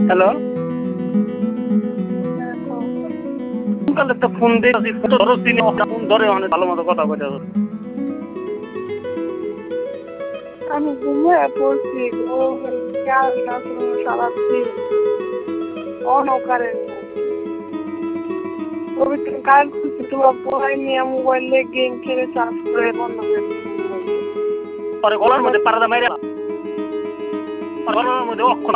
Hello, কালে তো phone দিয়ে ধরো চিনি ফোন ধরে অনেক ভালো মতো কথা বলে। আমি ঘুমিয়ে পড়ছি ও খেয়াল না করুন সারাদিন অনকারেন্ট পবিত্র কারেন্ট খুঁজছি তোমার পড়াই নিয়ে মোবাইলে গেম খেলে চার্জ করে বন্ধ করে দিচ্ছি মোবাইল। পরে গলার মধ্যে পাড়া মাইরা গলার মধ্যে অক্ষর